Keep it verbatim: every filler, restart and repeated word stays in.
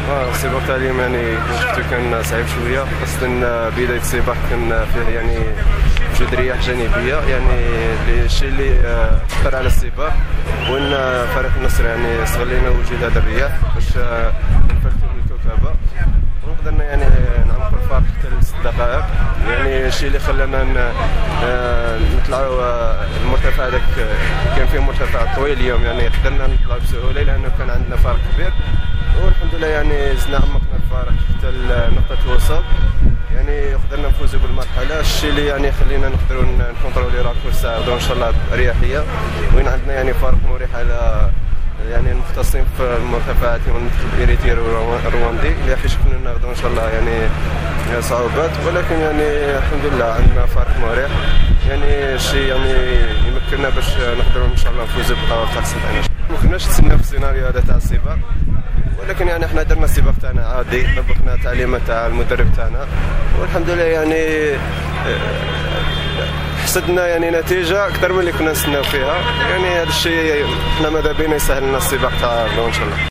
اه السباق تاع اليوم يعني شفتو كان صعيب شويه، خاصة بداية السباق كان فيه يعني جوج رياح جانبيه، يعني الشيء اللي اثر على السباق، وان فريق النصر يعني استغلينا وجود هذا الرياح باش نفلتوا من الكوكبه وقدرنا يعني نعمقوا الفرق حتى لست دقائق. يعني الشيء اللي خلانا نطلعوا المرتفع هذاك كان فيه مرتفع طويل اليوم، يعني قدرنا نطلعوا بسهوله لانه كان عندنا فرق كبير، والحمد لله يعني زدنا عمقنا الفارق حتى نقطة الوسط، يعني قدرنا نفوزوا بالمرحلة. الشيء اللي يعني خلينا نقدروا نكونترولي راكورس ان شاء الله رياحية، وين عندنا يعني فرق مريح على يعني المختصين في المرتفعات المنطقة الإريتير والرواندي اللي راح يشكلوا لنا غدا ان شاء الله يعني صعوبات، ولكن يعني الحمد لله عندنا فرق مريح، يعني الشيء يعني يمكننا باش نقدروا ان شاء الله نفوزوا بالقرار تاع السبعين. ما كناش نتسناو في السيناريو هذا تاع السباق، ولكن يعني احنا درنا السباق تاعنا عادي، طبقنا تعليمات تاع المدرب تاعنا والحمد لله يعني حصدنا يعني نتيجه اكثر من اللي كنا نستناو فيها. يعني هذا الشيء احنا ماذا بينا يسهل لنا السباق تاع ان شاء الله.